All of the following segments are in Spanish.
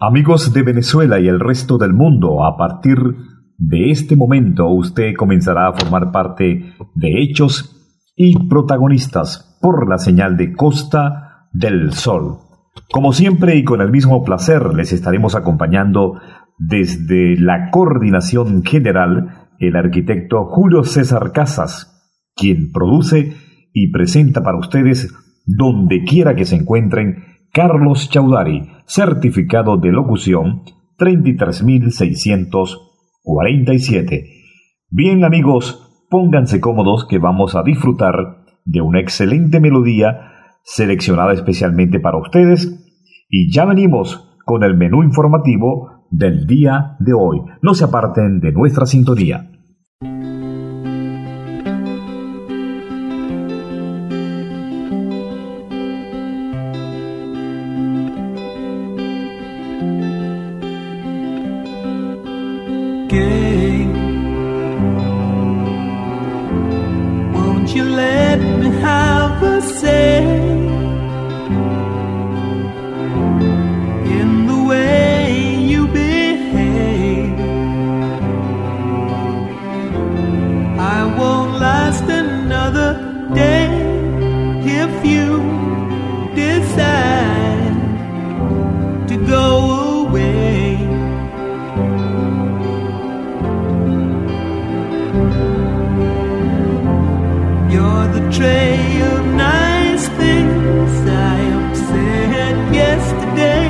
Amigos de Venezuela y el resto del mundo, a partir de este momento usted comenzará a formar parte de Hechos y Protagonistas por la señal de Costa del Sol. Como siempre y con el mismo placer les estaremos acompañando desde la coordinación general el arquitecto Julio César Casas, quien produce y presenta para ustedes donde quiera que se encuentren Carlos Chaudhary, certificado de locución 33.647. Bien amigos, pónganse cómodos que vamos a disfrutar de una excelente melodía seleccionada especialmente para ustedes y ya venimos con el menú informativo del día de hoy. No se aparten de nuestra sintonía. Won't you let me have a say in the way you behave? I won't last another day if you decide to go away. You're the tray of nice things I upset yesterday,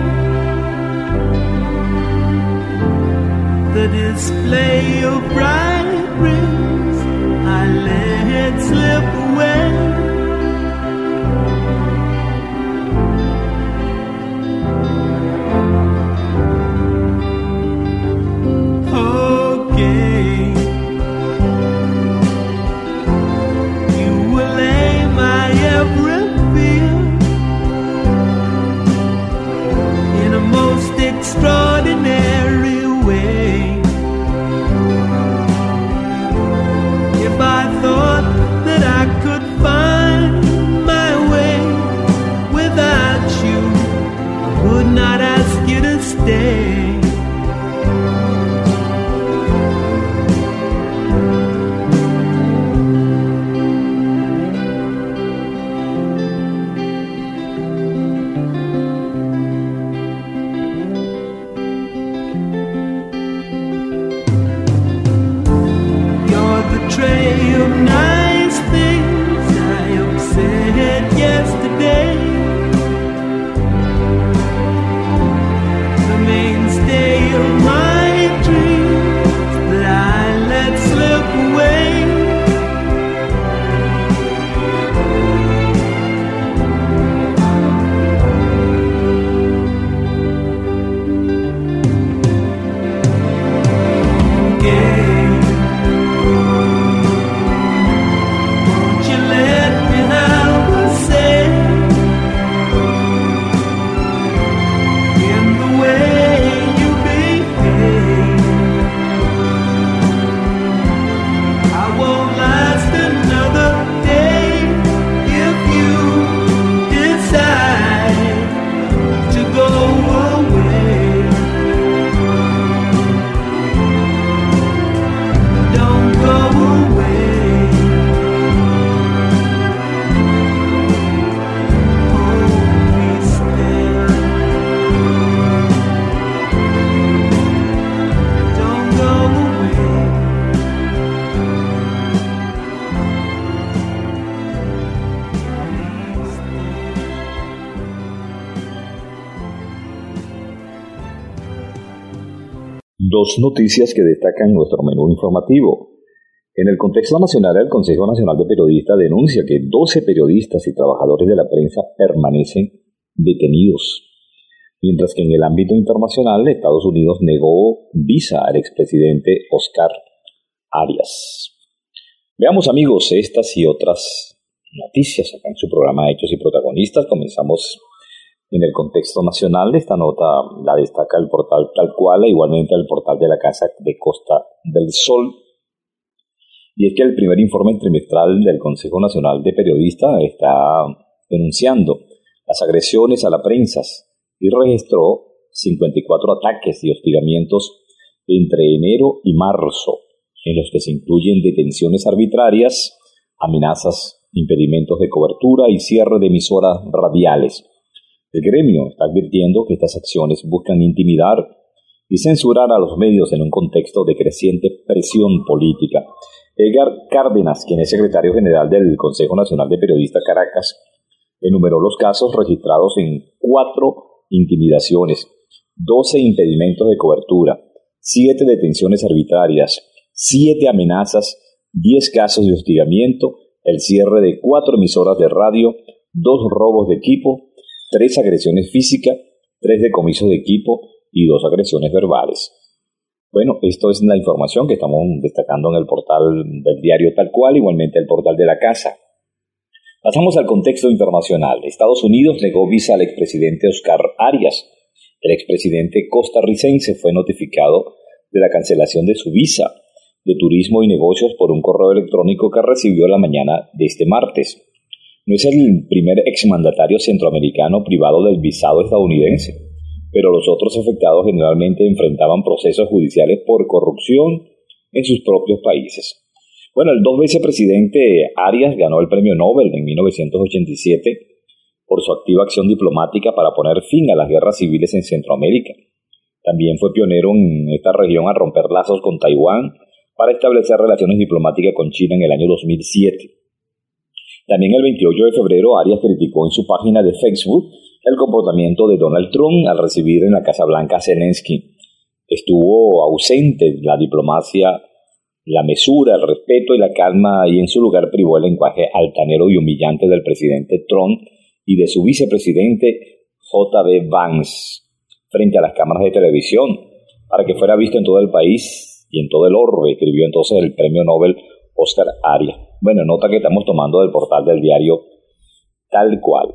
the display of bright rings I let slip away. Extraordinary way. If I thought that I could find my way without you, I would not ask you to stay. Tray of nice things I upset yesterday, the mainstay of my dreams that I let slip away. Dos noticias que destacan nuestro menú informativo. En el contexto nacional, el Consejo Nacional de Periodistas denuncia que 12 periodistas y trabajadores de la prensa permanecen detenidos, mientras que en el ámbito internacional, Estados Unidos negó visa al expresidente Oscar Arias. Veamos, amigos, estas y otras noticias acá en su programa Hechos y Protagonistas. Comenzamos en el contexto nacional. Esta nota la destaca el portal Tal Cual e igualmente el portal de la Casa de Costa del Sol. Y es que el primer informe trimestral del Consejo Nacional de Periodistas está denunciando las agresiones a la prensa y registró 54 ataques y hostigamientos entre enero y marzo, en los que se incluyen detenciones arbitrarias, amenazas, impedimentos de cobertura y cierre de emisoras radiales. El gremio está advirtiendo que estas acciones buscan intimidar y censurar a los medios en un contexto de creciente presión política. Edgar Cárdenas, quien es secretario general del Consejo Nacional de Periodistas Caracas, enumeró los casos registrados en 4 intimidaciones, 12 impedimentos de cobertura, 7 detenciones arbitrarias, 7 amenazas, 10 casos de hostigamiento, el cierre de 4 emisoras de radio, 2 robos de equipo, 3 agresiones físicas, 3 decomisos de equipo y 2 agresiones verbales. Bueno, esto es la información que estamos destacando en el portal del diario Tal Cual, igualmente el portal de la Casa. Pasamos al contexto internacional. Estados Unidos negó visa al expresidente Oscar Arias. El expresidente costarricense fue notificado de la cancelación de su visa de turismo y negocios por un correo electrónico que recibió la mañana de este martes. No es el primer exmandatario centroamericano privado del visado estadounidense, pero los otros afectados generalmente enfrentaban procesos judiciales por corrupción en sus propios países. Bueno, el 2 veces presidente Arias ganó el premio Nobel en 1987 por su activa acción diplomática para poner fin a las guerras civiles en Centroamérica. También fue pionero en esta región a romper lazos con Taiwán para establecer relaciones diplomáticas con China en el año 2007. También el 28 de febrero, Arias criticó en su página de Facebook el comportamiento de Donald Trump al recibir en la Casa Blanca a Zelensky. Estuvo ausente la diplomacia, la mesura, el respeto y la calma, y en su lugar privó el lenguaje altanero y humillante del presidente Trump y de su vicepresidente J.D. Vance frente a las cámaras de televisión, para que fuera visto en todo el país y en todo el orbe, escribió entonces el premio Nobel Oscar Arias. Bueno, nota que estamos tomando del portal del diario Tal Cual.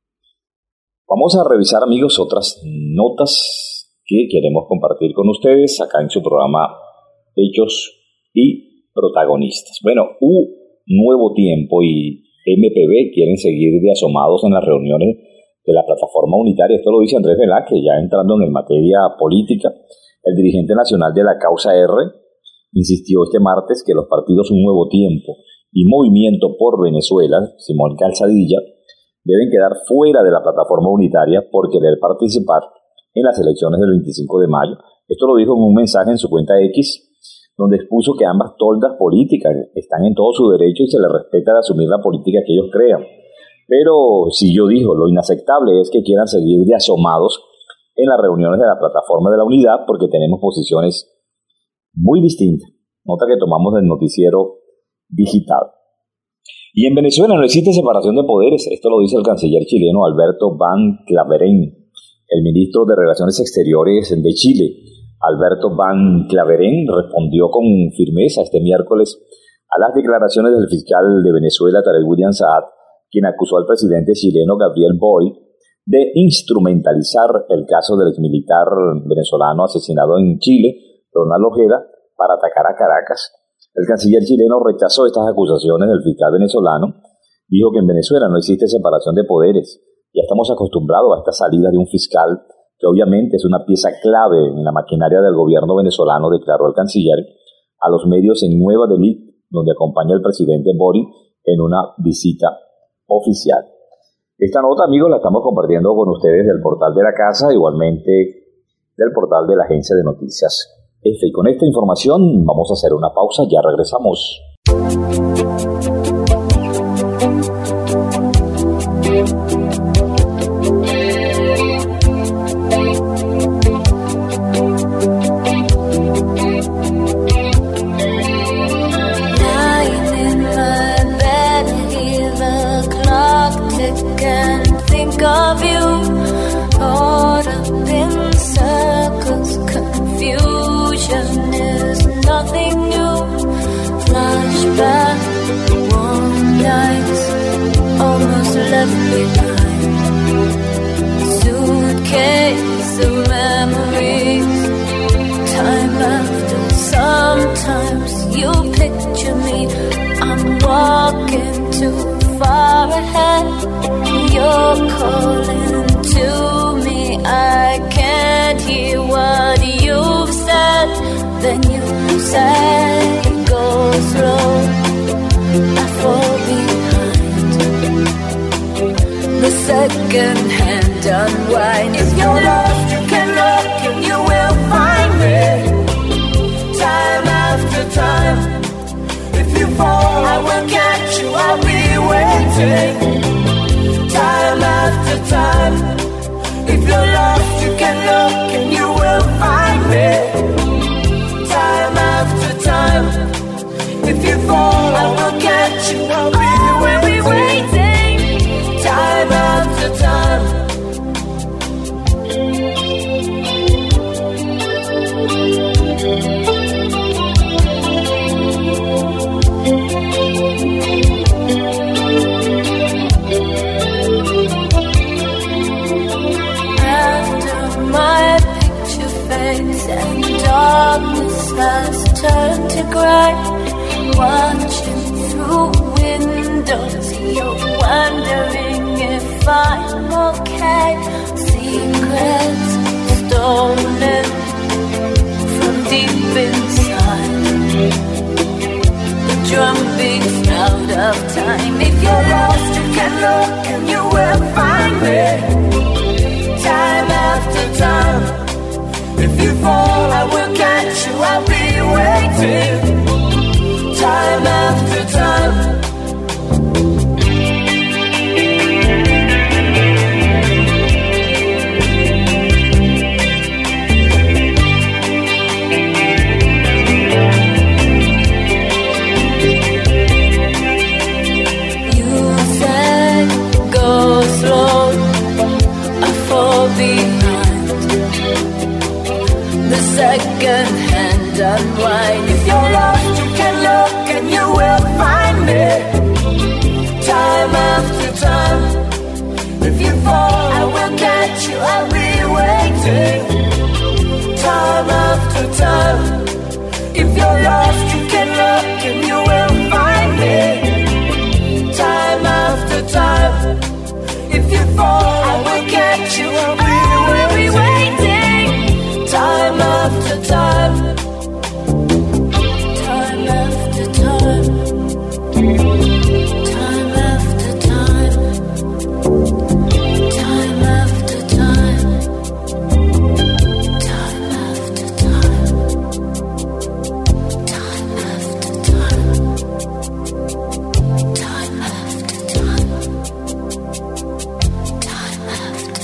Vamos a revisar, amigos, otras notas que queremos compartir con ustedes acá en su programa Hechos y Protagonistas. Bueno, Nuevo Tiempo y MPB quieren seguir de asomados en las reuniones de la plataforma unitaria. Esto lo dice Andrés Velázquez, ya entrando en materia política. El dirigente nacional de la Causa R insistió este martes que los partidos Un Nuevo Tiempo y Movimiento por Venezuela, Simón Calzadilla, deben quedar fuera de la plataforma unitaria por querer participar en las elecciones del 25 de mayo. Esto lo dijo en un mensaje en su cuenta X, donde expuso que ambas toldas políticas están en todo su derecho y se les respeta de asumir la política que ellos crean. Pero, dijo, lo inaceptable es que quieran seguir de asomados en las reuniones de la plataforma de la unidad porque tenemos posiciones muy distintas. Nota que tomamos del noticiero digital. Y en Venezuela no existe separación de poderes. Esto lo dice el canciller chileno Alberto Van Claveren. El ministro de Relaciones Exteriores de Chile, Alberto Van Claveren, respondió con firmeza este miércoles a las declaraciones del fiscal de Venezuela, Tarek William Saad, quien acusó al presidente chileno Gabriel Boric de instrumentalizar el caso del exmilitar venezolano asesinado en Chile, Ronald Ojeda, para atacar a Caracas. El canciller chileno rechazó estas acusaciones del fiscal venezolano, dijo que en Venezuela no existe separación de poderes. Ya estamos acostumbrados a esta salida de un fiscal, que obviamente es una pieza clave en la maquinaria del gobierno venezolano, declaró el canciller a los medios en Nueva Delhi, donde acompaña al presidente Boric en una visita oficial. Esta nota, amigos, la estamos compartiendo con ustedes del portal de la Casa, igualmente del portal de la agencia de noticias EFE. Y con esta información vamos a hacer una pausa, ya regresamos. Of you, caught up in circles, confusion is nothing new. Flashback, warm nights, almost left behind. Suitcase of memories, time after. Sometimes you picture me, I'm walking too far ahead. You're calling to me, I can't say go slow, I fall behind. The second hand unwind. If you're lost, you can look and you will find me. Time after time. If you fall, I will catch you, I'll be waiting. Time after time. If you're lost, you can look and you will find me. Time after time. If you fall, I will catch you, I'll be waiting. Time after time. And darkness has turned to grey. Watching through windows, you're wondering if I'm okay. Secrets stolen from deep inside. The drum beats out of time. If you're lost, you can look and you will find me. Time after time. If you fall, I will catch you, I'll be waiting. Time after time. You said go slow, I fall behind. The second hand unwind. If you're lost, you can look and you will find me. Time after time. If you fall, I will catch you, I'll be waiting. Time after time. If you're lost, you can look and you will find me. Time after time. If you fall, I will catch you, I'll be waiting. Time after time. Time after time. Time after time. Time after time. Time after time. Time after time. Time after time. Time after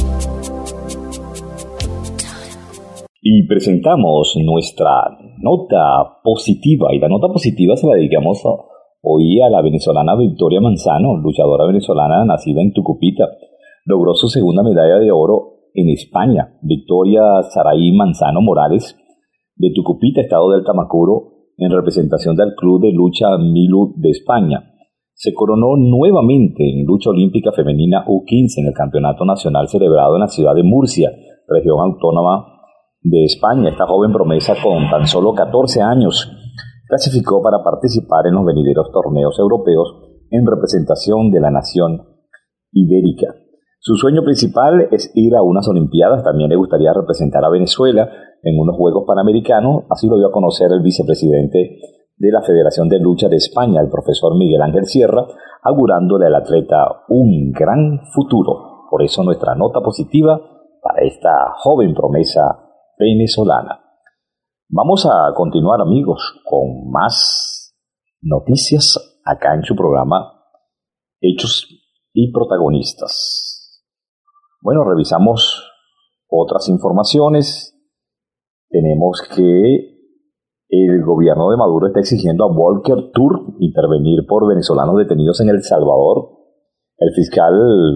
time. Y presentamos nuestra nota positiva, y la nota positiva se la dedicamos hoy a la venezolana Victoria Manzano, luchadora venezolana nacida en Tucupita. Logró su segunda medalla de oro en España. Victoria Saraí Manzano Morales, de Tucupita, estado del Tamacuro, en representación del Club de Lucha Milu de España. Se coronó nuevamente en lucha olímpica femenina U15 en el Campeonato Nacional celebrado en la ciudad de Murcia, región autónoma de España. Esta joven promesa, con tan solo 14 años, clasificó para participar en los venideros torneos europeos en representación de la nación ibérica. Su sueño principal es ir a unas Olimpiadas. También le gustaría representar a Venezuela en unos Juegos Panamericanos. Así lo dio a conocer el vicepresidente de la Federación de Lucha de España, el profesor Miguel Ángel Sierra, augurándole al atleta un gran futuro. Por eso nuestra nota positiva para esta joven promesa venezolana. Vamos a continuar, amigos, con más noticias acá en su programa Hechos y Protagonistas. Bueno, revisamos otras informaciones. Tenemos que el gobierno de Maduro está exigiendo a Volker Turk intervenir por venezolanos detenidos en El Salvador. El fiscal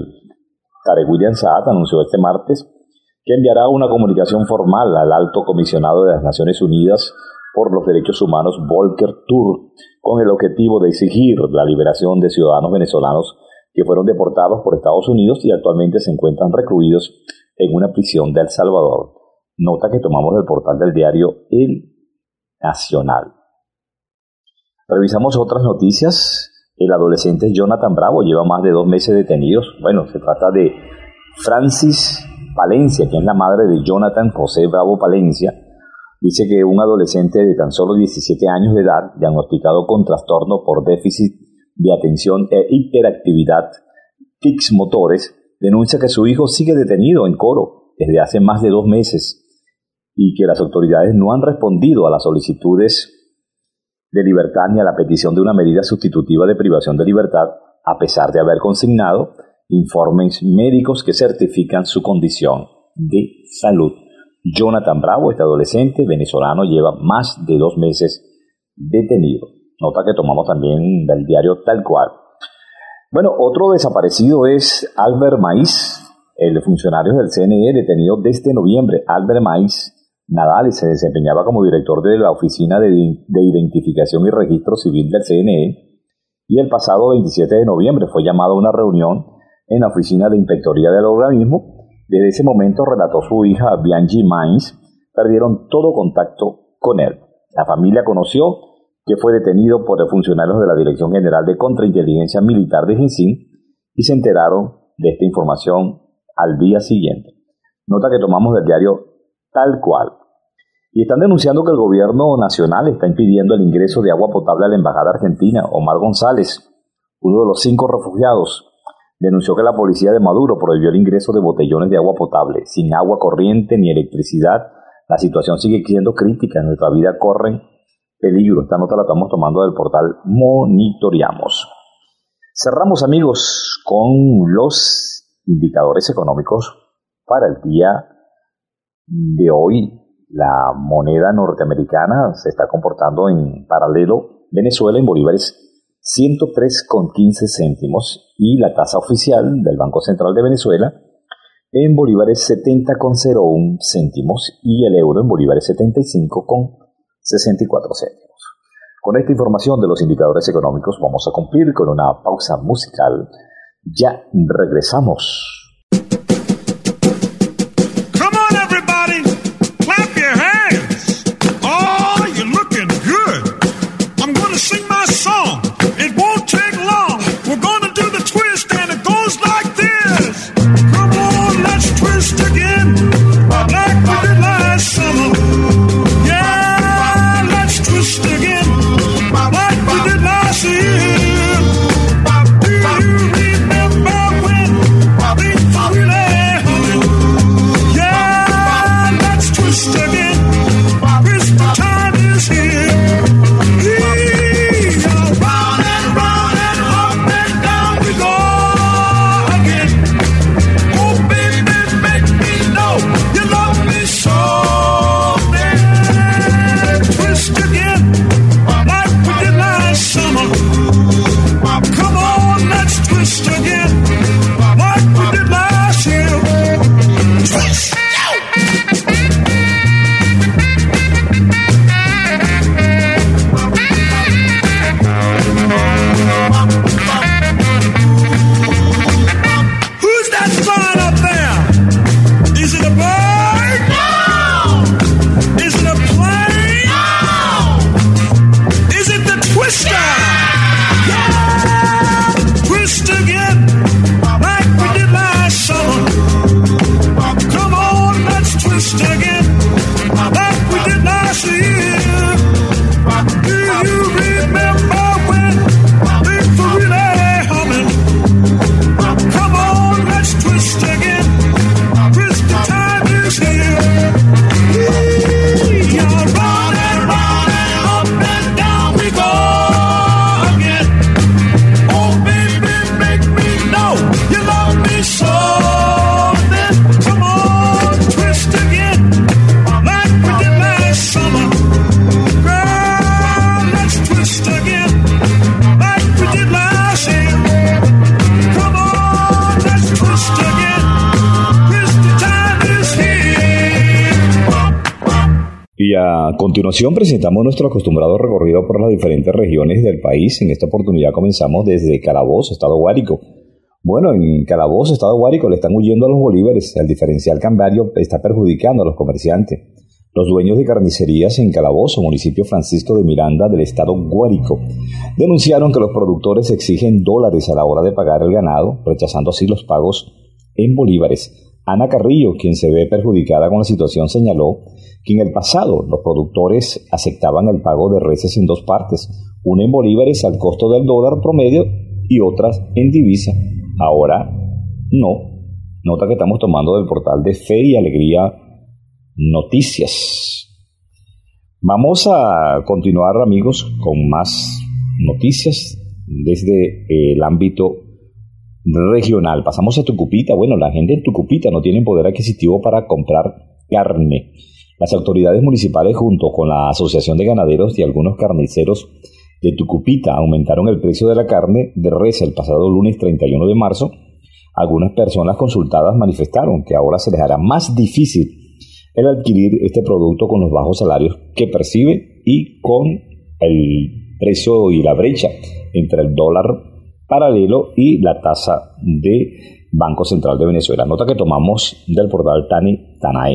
Tarek William Saad anunció este martes que enviará una comunicación formal al alto comisionado de las Naciones Unidas por los Derechos Humanos, Volker Turk, con el objetivo de exigir la liberación de ciudadanos venezolanos que fueron deportados por Estados Unidos y actualmente se encuentran recluidos en una prisión de El Salvador. Nota que tomamos del portal del diario El Nacional. Revisamos otras noticias. El adolescente Jonathan Bravo lleva más de 2 meses detenidos. Bueno, se trata de Francis Palencia, que es la madre de Jonathan José Bravo Palencia, Dice que un adolescente de tan solo 17 años de edad, diagnosticado con trastorno por déficit de atención e hiperactividad, tics motores, denuncia que su hijo sigue detenido en Coro desde hace más de 2 meses y que las autoridades no han respondido a las solicitudes de libertad ni a la petición de una medida sustitutiva de privación de libertad, a pesar de haber consignado informes médicos que certifican su condición de salud. Jonathan Bravo, este adolescente venezolano, lleva más de 2 meses detenido. Nota que tomamos también del diario Tal Cual. Bueno, otro desaparecido es Albert Maiz, el funcionario del CNE detenido desde noviembre. Albert Maiz Nadal se desempeñaba como director de la Oficina de Identificación y Registro Civil del CNE y el pasado 27 de noviembre fue llamado a una reunión en la Oficina de Inspectoría del organismo. Desde ese momento, relató su hija Bianchi Maiz, perdieron todo contacto con él. La familia conoció que fue detenido por funcionarios de la Dirección General de Contrainteligencia Militar de Jinsín y se enteraron de esta información al día siguiente. Nota que tomamos del diario Tal Cual. Y están denunciando que el gobierno nacional está impidiendo el ingreso de agua potable a la embajada argentina. Omar González, uno de los 5 refugiados, denunció que la policía de Maduro prohibió el ingreso de botellones de agua potable. Sin agua corriente ni electricidad, la situación sigue siendo crítica. Nuestra vida corre peligro. Esta nota la estamos tomando del portal Monitoreamos. Cerramos, amigos, con los indicadores económicos para el día de hoy. La moneda norteamericana se está comportando en paralelo. Venezuela en bolívares 103,15 céntimos y la tasa oficial del Banco Central de Venezuela en bolívares 70,01 céntimos y el euro en bolívares 75,64 céntimos. Con esta información de los indicadores económicos vamos a cumplir con una pausa musical. Ya regresamos. Y a continuación presentamos nuestro acostumbrado recorrido por las diferentes regiones del país. En esta oportunidad comenzamos desde Calabozo, Estado Guárico. Bueno, en Calabozo, Estado Guárico, le están huyendo a los bolívares. El diferencial cambiario está perjudicando a los comerciantes. Los dueños de carnicerías en Calabozo, municipio Francisco de Miranda del Estado Guárico, denunciaron que los productores exigen dólares a la hora de pagar el ganado, rechazando así los pagos en bolívares. Ana Carrillo, quien se ve perjudicada con la situación, señaló que en el pasado los productores aceptaban el pago de reses en dos partes, una en bolívares al costo del dólar promedio y otras en divisa. Ahora no. Nota que estamos tomando del portal de Fe y Alegría Noticias. Vamos a continuar, amigos, con más noticias desde el ámbito regional. Pasamos a Tucupita. Bueno, la gente en Tucupita no tiene poder adquisitivo para comprar carne. Las autoridades municipales, junto con la Asociación de Ganaderos y algunos carniceros de Tucupita, aumentaron el precio de la carne de res el pasado lunes 31 de marzo. Algunas personas consultadas manifestaron que ahora se les hará más difícil el adquirir este producto con los bajos salarios que percibe y con el precio y la brecha entre el dólar paralelo y la tasa de Banco Central de Venezuela. Nota que tomamos del portal Tanae.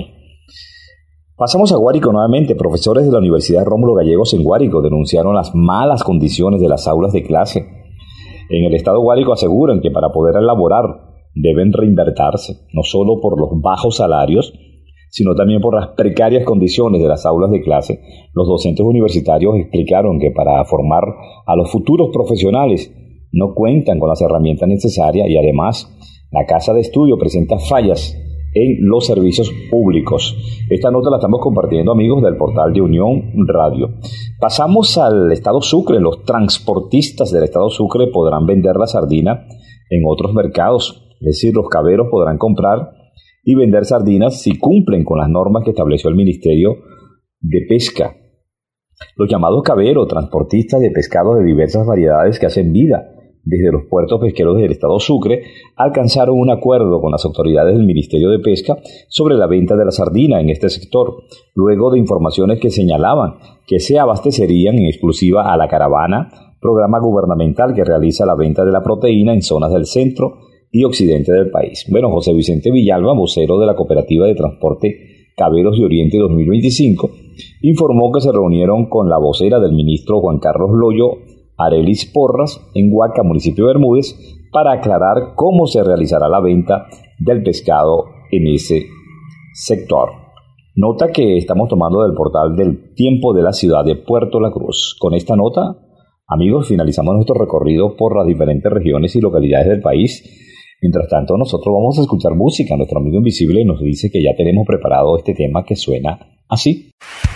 Pasamos a Guárico nuevamente. Profesores de la Universidad Rómulo Gallegos en Guárico denunciaron las malas condiciones de las aulas de clase. En el estado Guárico aseguran que para poder elaborar deben reinvertirse, no solo por los bajos salarios, sino también por las precarias condiciones de las aulas de clase. Los docentes universitarios explicaron que para formar a los futuros profesionales no cuentan con las herramientas necesarias y además la casa de estudio presenta fallas en los servicios públicos. Esta nota la estamos compartiendo, amigos, del portal de Unión Radio. Pasamos al estado Sucre. Los transportistas del estado Sucre podrán vender la sardina en otros mercados, es decir, los caberos podrán comprar y vender sardinas si cumplen con las normas que estableció el Ministerio de Pesca. Los llamados caberos, transportistas de pescado de diversas variedades que hacen vida desde los puertos pesqueros del estado Sucre, alcanzaron un acuerdo con las autoridades del Ministerio de Pesca sobre la venta de la sardina en este sector, luego de informaciones que señalaban que se abastecerían en exclusiva a la caravana, programa gubernamental que realiza la venta de la proteína en zonas del centro y occidente del país. Bueno, José Vicente Villalba, vocero de la Cooperativa de Transporte Caberos de Oriente 2025, informó que se reunieron con la vocera del ministro Juan Carlos Loyo, Arelis Porras, en Huaca, municipio de Bermúdez, para aclarar cómo se realizará la venta del pescado en ese sector. Nota que estamos tomando del portal del Tiempo de la ciudad de Puerto La Cruz. Con esta nota, amigos, finalizamos nuestro recorrido por las diferentes regiones y localidades del país. Mientras tanto, nosotros vamos a escuchar música. Nuestro amigo Invisible nos dice que ya tenemos preparado este tema que suena así.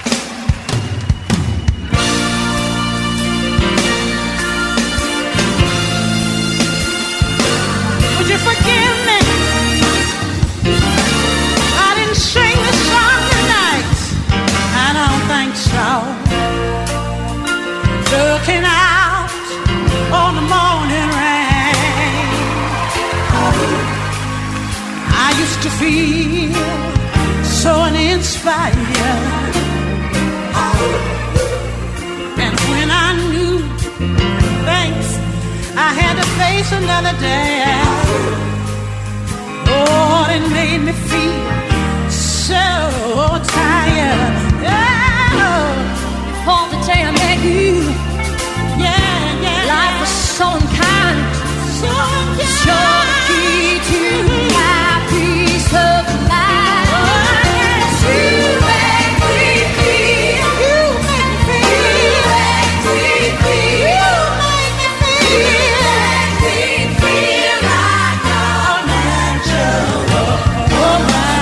Looking out on the morning rain, I used to feel so uninspired, and when I knew thanks I had to face another day, oh, it made me feel so tired. All the day I met you, life was so unkind, so key to my peace of mind. You make me feel, you make me feel, you make me feel like I'm natural. Oh my.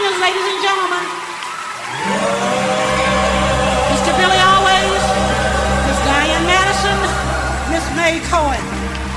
singers, ladies and gentlemen. Mr. Billy Always, Miss Diane Madison, Miss May Cohen.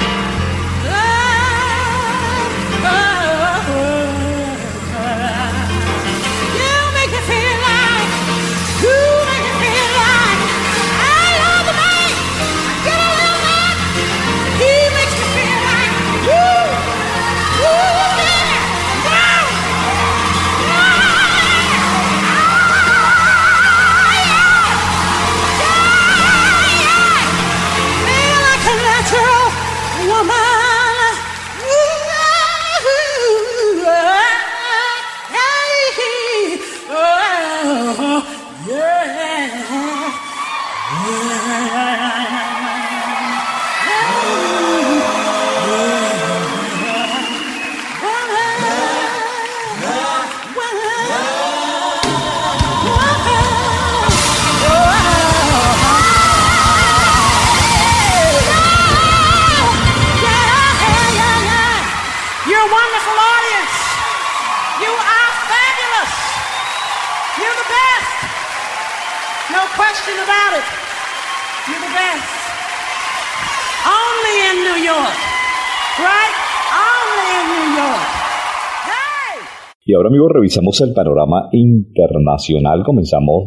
Y ahora, amigos, revisamos el panorama internacional. Comenzamos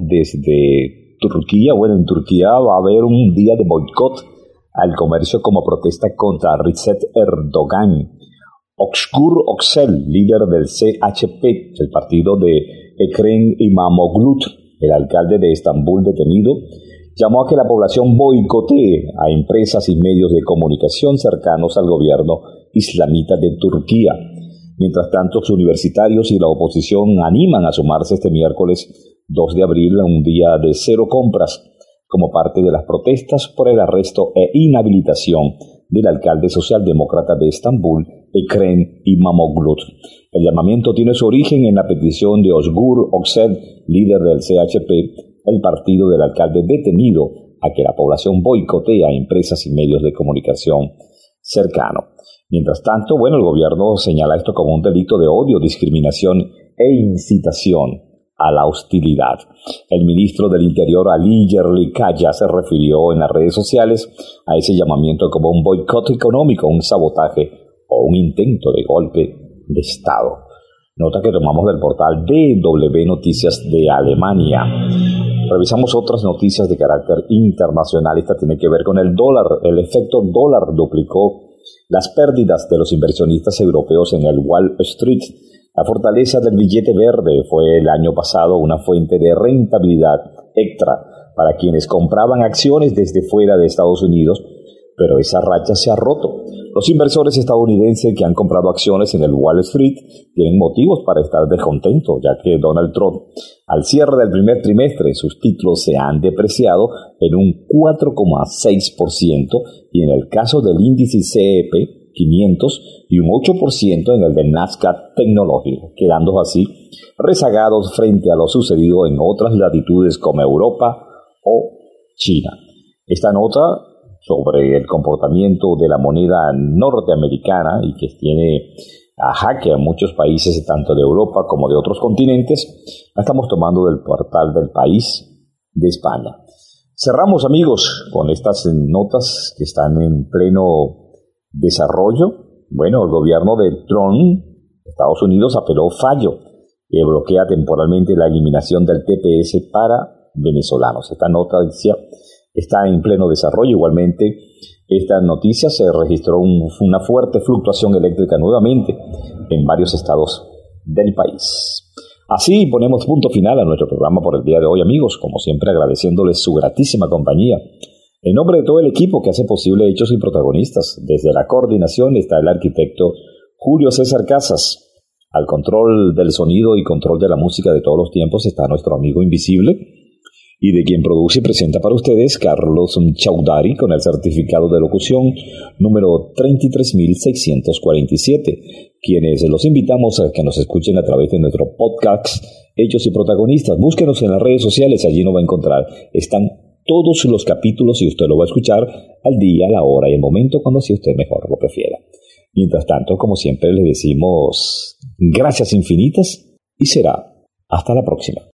desde Turquía. Bueno, en Turquía va a haber un día de boicot al comercio como protesta contra Recep Erdogan. Özgür Özel, líder del CHP, el partido de Ekrem İmamoğlu, el alcalde de Estambul detenido, llamó a que la población boicotee a empresas y medios de comunicación cercanos al gobierno islamita de Turquía. Mientras tanto, los universitarios y la oposición animan a sumarse este miércoles 2 de abril a un día de cero compras como parte de las protestas por el arresto e inhabilitación del alcalde socialdemócrata de Estambul, Ekrem İmamoğlu. El llamamiento tiene su origen en la petición de Özgür Özel, líder del CHP, el partido del alcalde detenido, a que la población boicotee a empresas y medios de comunicación cercanos. Mientras tanto, bueno, el gobierno señala esto como un delito de odio, discriminación e incitación a la hostilidad. El ministro del Interior, Ali Yerlikaya, se refirió en las redes sociales a ese llamamiento como un boicot económico, un sabotaje o un intento de golpe de Estado. Nota que tomamos del portal DW Noticias de Alemania. Revisamos otras noticias de carácter internacional. Esta tiene que ver con el dólar. El efecto dólar duplicó las pérdidas de los inversionistas europeos en el Wall Street. La fortaleza del billete verde fue el año pasado una fuente de rentabilidad extra para quienes compraban acciones desde fuera de Estados Unidos, pero esa racha se ha roto. Los inversores estadounidenses que han comprado acciones en el Wall Street tienen motivos para estar descontentos, ya que Donald Trump, al cierre del primer trimestre, sus títulos se han depreciado en un 4,6% y en el caso del índice CEP 500 y un 8% en el del Nasdaq tecnológico, quedando así rezagados frente a lo sucedido en otras latitudes como Europa o China. Esta nota sobre el comportamiento de la moneda norteamericana y que tiene a jaque a muchos países tanto de Europa como de otros continentes, la estamos tomando del portal del País de España. Cerramos, amigos, con estas notas que están en pleno desarrollo. Bueno, el gobierno de Trump, Estados Unidos, apeló fallo que bloquea temporalmente la eliminación del TPS para venezolanos. Esta noticia está en pleno desarrollo. Igualmente, esta noticia se registró una fuerte fluctuación eléctrica nuevamente en varios estados del país. Así ponemos punto final a nuestro programa por el día de hoy, amigos, como siempre agradeciéndoles su gratísima compañía. En nombre de todo el equipo que hace posible Hechos y Protagonistas, desde la coordinación está el arquitecto Julio César Casas. Al control del sonido y control de la música de todos los tiempos está nuestro amigo invisible, y de quien produce y presenta para ustedes Carlos Chaudhary, con el certificado de locución número 33.647, quienes los invitamos a que nos escuchen a través de nuestro podcast Hechos y Protagonistas. Búsquenos en las redes sociales, allí nos va a encontrar. Están todos los capítulos y usted lo va a escuchar al día, a la hora y el momento cuando si usted mejor lo prefiera. Mientras tanto, como siempre, le decimos gracias infinitas y será Hasta la próxima.